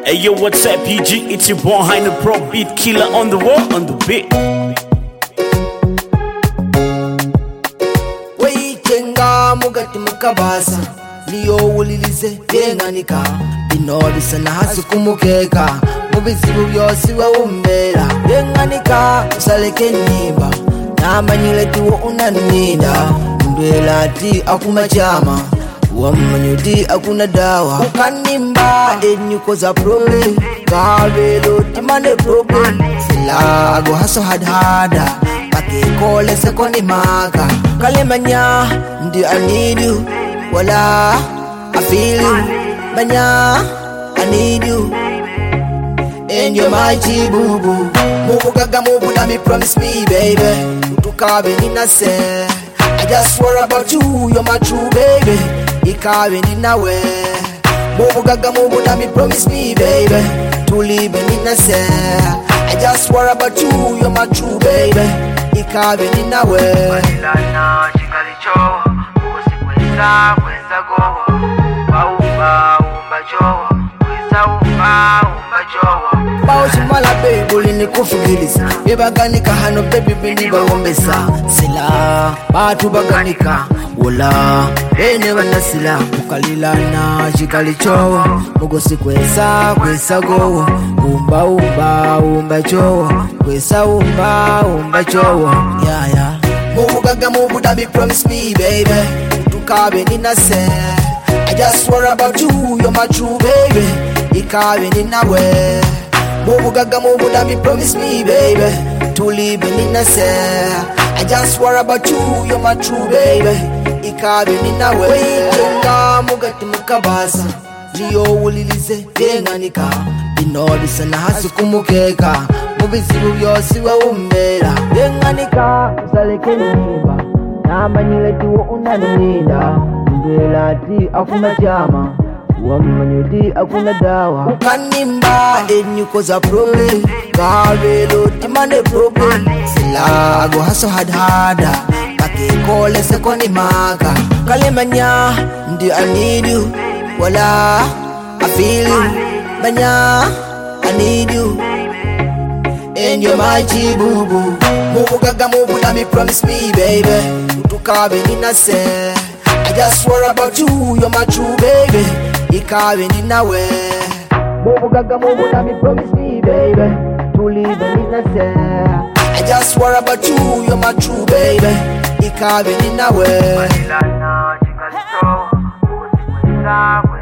Hey yo, what's up, PG? It's your boy, Heine Pro Beat Killer on the wall, on the beat. Waikenga mugati mukabasa liyo ulilize yenganika inobisa na hasi kumukeka mubizibu byose wawumbera yenganika usaleke nimba namanyile tiwo unaninda mbela ati akuma chama wamanyuti akuna dawa ukanimba enyukoza problem kabelo timane problem sila go haso hada pakekole sekoni maka kalemanya ndi I need you wala I feel you manya I need you and you're my chibubu mubugaga mubula me promise me baby utukabe ninase I just worry about you, you're my true baby ikabe ninawe mubugaga mubula me promise me baby to live ninase I just worry about you, you're my true baby ikabe ninawe Walilana shikalicho Kusikweza kweza gowo Baumba umba jowo Kweza umba jowo Bao shimala baby ulini kufugiliza Bebaganika hano baby bini bawombesa Sila batu baganika Wala ene wana sila Ukalilana shikalicho Mugosi kweza gowo Umba jowo Kweza umba jowo Yeah Mubugaga mubuda be promise me baby Tukabe ninase I just worry about you, you're my true baby ikabe ninawe mubugaga mubuda me promise me baby to live ninase I just worry about you, you're my true baby ikabe ninawe waikenga mugati mukabasa liyo ulilize yenganika inobisa na hasi kumukeka mubizibu byose wawumbera yenganika usaleke nimba namanyile tiwo unaninda mbela ati akuna chama wamanyuti akuna dawa ukanimba enyukoza problem kabelo timane problem sila go haso hada pakekole sekoni maka kalemanya ndi I need you wala I feel you manya I need you and you're my chibubu mubugaga mubula me promise me baby utukabe ninase I just worry about you, you're my true baby ikabe ninawe mubugaga mubula me promise me baby to live ninase I just worry about you, you're my true baby ikabe ninawe Walilana shikalicho Kusikweza